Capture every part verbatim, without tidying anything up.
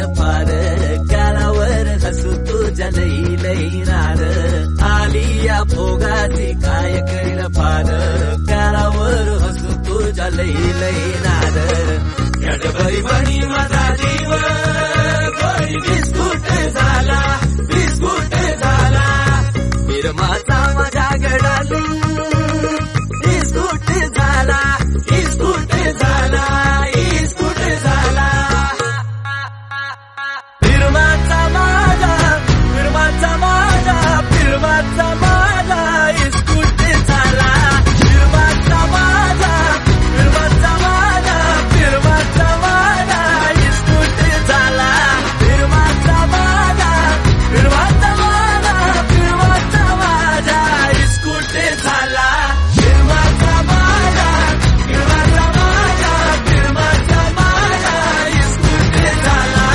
फार गालावर हसू तुझ्या लई लई नार आली या भोगाची काय करील फार गालावर हसू तुझ्या लई लई नार गडबडी बनी माझा जीव गोळी बिस्कुट झाला बिस्कुट झाला फिरमाचा माझ्या गडाली इस्कुट झाला इस्कुट झाला इस्कुट झाला फिरमाचा माझा फिरमाचा माझा फिरमाचा माझा इस्कुट झाला फिरमाचा माझा फिरमाचा माझा फिरमाचा माझा इस्कुट झाला फिरमाचा माझा फिरमाचा माझा फिरमाचा माझा इस्कुट झाला फिरमाचा माझा फिरमाचा माझा फिरमाचा माझा इस्कुट झाला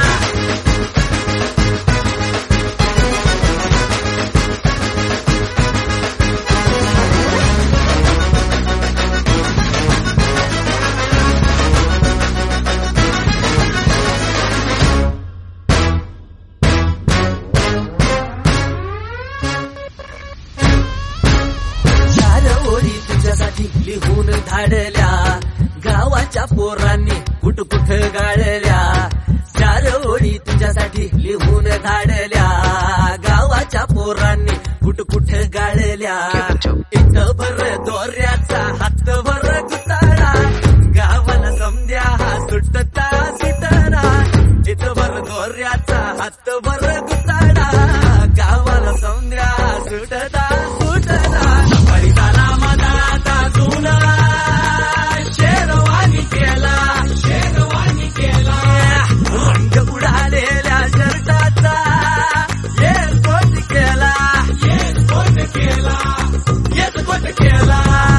चार ओळी तुझ्यासाठी लिहून धाडल्या गावाच्या पोरांनी कुठ कुठ गाळल्या चार ओळी तुझ्यासाठी लिहून धाडल्या गावाच्या पोरांनी कुठ कुठ गाळल्या इथं भर दोऱ्याचा हात भर गुताळा गावाला समद्या हा सुटता सुटना इथं भर दोऱ्याचा हात भर गुताळा गावाला समद्या हा सुटता सुटना सफारी झाला माझा आता जुना शेरवानी केला शेरवानी केला रंग उडालेल्या शर्टाचा येस कोट केला येस कोट केला येस कोट केला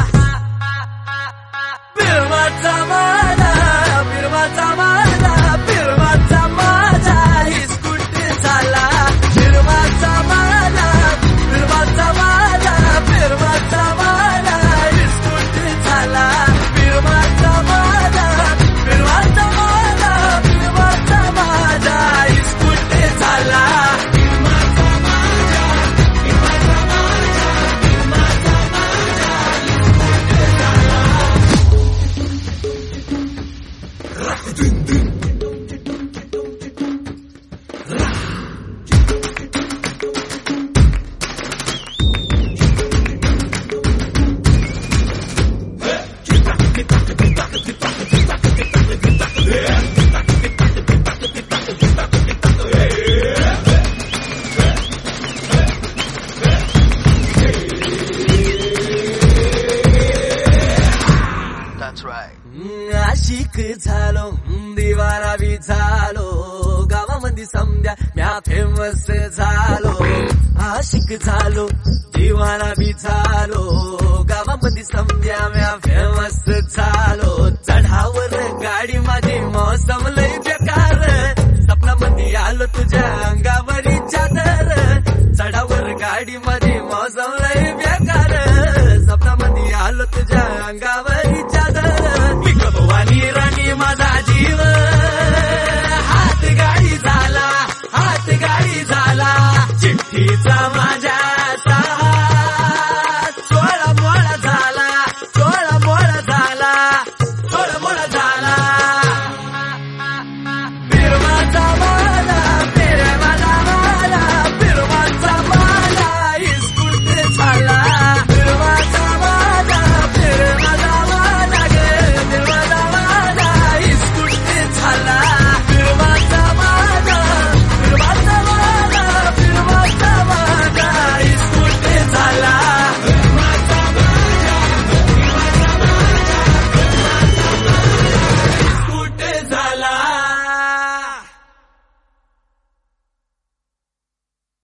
फिरमाचा माझा फिरमाचा माझा फिरमाचा माझा इस्कुट झाला फिरमाचा माझा फिरमाचा माझा फिरमाचा माझा इस्कुट झाला फिरमाचा माझा फिरमाचा माझा फिरमाचा माझा इस्कुट झाला फिरमाचा माझा फिरमाचा माझा फिरमाचा माझा इस्कुट झाला That's right. आशिक झालो दिवारा बी झालो गावामध्ये समद्या म्या फेमस झालो आशिक झालो दिवारा बी झालो गावामध्ये समद्या म्या फेमस झालो